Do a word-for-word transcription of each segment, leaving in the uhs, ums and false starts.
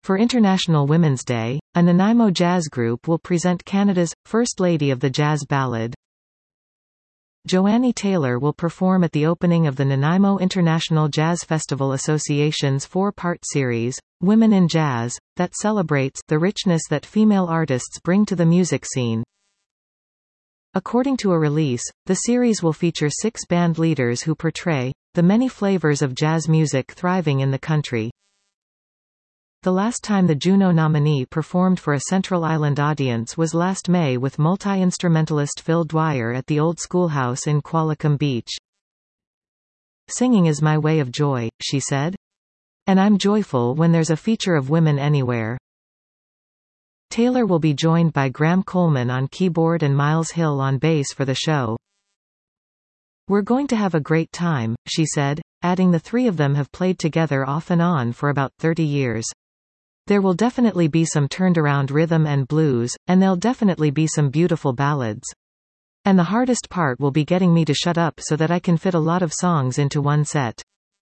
For International Women's Day, a Nanaimo jazz group will present Canada's First Lady of the Jazz Ballad. Joannie Taylor will perform at the opening of the Nanaimo International Jazz Festival Association's four-part series, Women in Jazz, that celebrates the richness that female artists bring to the music scene. According to a release, the series will feature six band leaders who portray the many flavors of jazz music thriving in the country. The last time the Juno nominee performed for a Central Island audience was last May with multi-instrumentalist Phil Dwyer at the Old Schoolhouse in Qualicum Beach. "Singing is my way of joy," she said. "And I'm joyful when there's a feature of women anywhere." Taylor will be joined by Graham Coleman on keyboard and Miles Hill on bass for the show. "We're going to have a great time," she said, adding the three of them have played together off and on for about thirty years. "There will definitely be some turned-around rhythm and blues, and there'll definitely be some beautiful ballads. And the hardest part will be getting me to shut up so that I can fit a lot of songs into one set."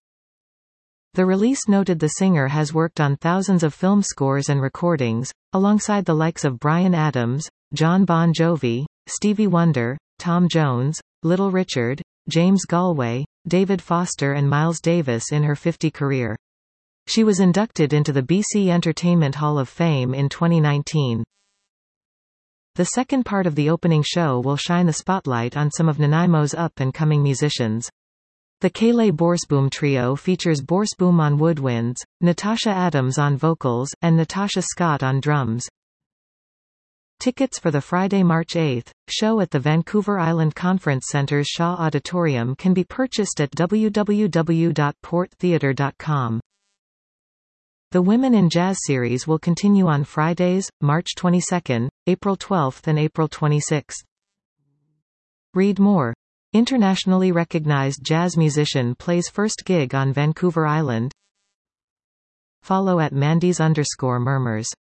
The release noted the singer has worked on thousands of film scores and recordings, alongside the likes of Bryan Adams, John Bon Jovi, Stevie Wonder, Tom Jones, Little Richard, James Galway, David Foster and Miles Davis in her fifty career. She was inducted into the B C Entertainment Hall of Fame in twenty nineteen. The second part of the opening show will shine the spotlight on some of Nanaimo's up-and-coming musicians. The Kaylay Borsboom Trio features Borsboom on woodwinds, Natasha Adams on vocals, and Natasha Scott on drums. Tickets for the Friday, March eighth, show at the Vancouver Island Conference Centre's Shaw Auditorium can be purchased at w w w dot port theatre dot com. The Women in Jazz series will continue on Fridays, March twenty-second, April twelfth and April twenty-sixth. Read more. Internationally recognized jazz musician plays first gig on Vancouver Island. Follow at Mandy's underscore murmurs.